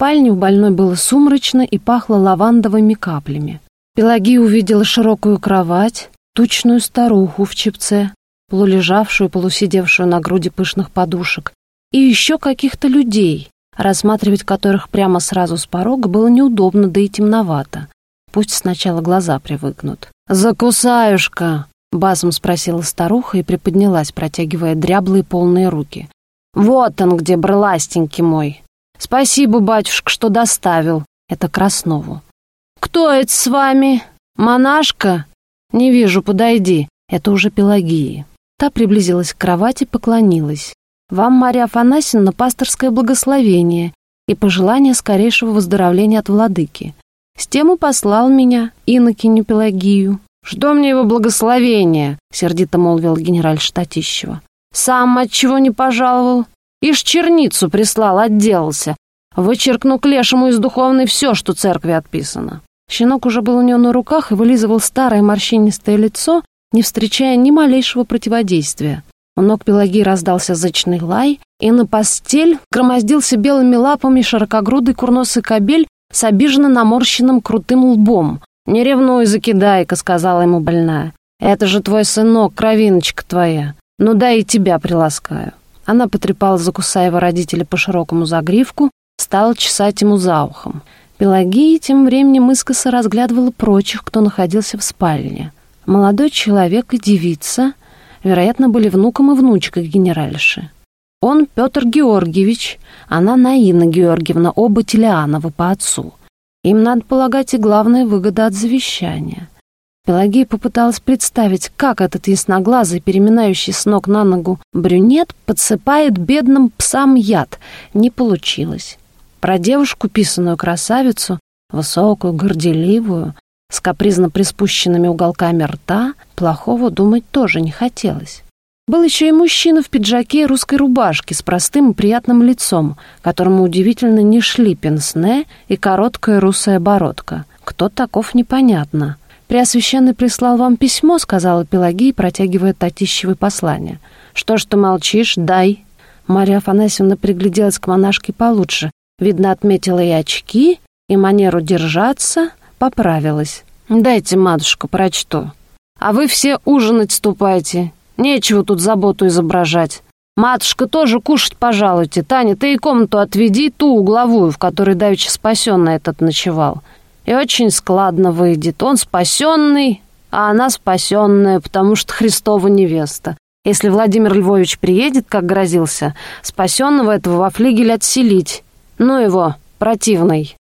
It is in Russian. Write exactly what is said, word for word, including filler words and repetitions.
спальне у больной было сумрачно и пахло лавандовыми каплями. Пелагия увидела широкую кровать, тучную старуху в чепце, полулежавшую, полусидевшую на груди пышных подушек, и еще каких-то людей, рассматривать которых прямо сразу с порога было неудобно, да и темновато. Пусть сначала глаза привыкнут. «Закусаюшка!» — басом спросила старуха и приподнялась, протягивая дряблые полные руки. «Вот он где, брластенький мой! Спасибо, батюшка, что доставил!» Это Краснову. «Кто это с вами? Монашка?» «Не вижу, подойди!» Это уже Пелагии. Та приблизилась к кровати, поклонилась. «Вам, Марья Афанасьевна, пасторское благословение и пожелание скорейшего выздоровления от владыки. С тем и послал меня, инокиню Пелагию». «Что мне его благословение?» — сердито молвил генераль-штатищева. «Сам отчего не пожаловал? Ишь черницу прислал, отделался. Вычеркну к лешему из духовной все, что церкви отписано». Щенок уже был у нее на руках и вылизывал старое морщинистое лицо, не встречая ни малейшего противодействия. У ног Пелагии раздался зычный лай, и на постель громоздился белыми лапами широкогрудый курносый кобель с обиженно наморщенным крутым лбом. «Не ревнуй, закидайка», — сказала ему больная. «Это же твой сынок, кровиночка твоя. Ну да и тебя приласкаю». Она потрепала Закусаева родителя по широкому загривку, стала чесать ему за ухом. Пелагия тем временем искоса разглядывала прочих, кто находился в спальне. Молодой человек и девица, вероятно, были внуком и внучкой генеральши. Он Петр Георгиевич, она Наина Георгиевна, оба Телиановы по отцу. Им, надо полагать, и главная выгода от завещания. Пелагия попыталась представить, как этот ясноглазый, переминающий с ног на ногу брюнет подсыпает бедным псам яд. Не получилось. Про девушку, писаную красавицу, высокую, горделивую, с капризно приспущенными уголками рта, плохого думать тоже не хотелось. Был еще и мужчина в пиджаке и русской рубашке с простым и приятным лицом, которому удивительно не шли пенсне и короткая русая бородка. Кто таков, непонятно. «Преосвященный прислал вам письмо», — сказала Пелагия, протягивая Татищевой послание. «Что ж ты молчишь? Дай». Марья Афанасьевна пригляделась к монашке получше. Видно, отметила и очки, и манеру держаться, поправилась. «Дайте, матушка, прочту. А вы все ужинать ступайте. Нечего тут заботу изображать. Матушка, тоже кушать пожалуйте. Таня, ты и комнату отведи, ту угловую, в которой давеча спасенный этот ночевал. И очень складно выйдет. Он спасенный, а она спасенная, потому что Христова невеста. Если Владимир Львович приедет, как грозился, спасенного этого во флигель отселить. Ну его, противный».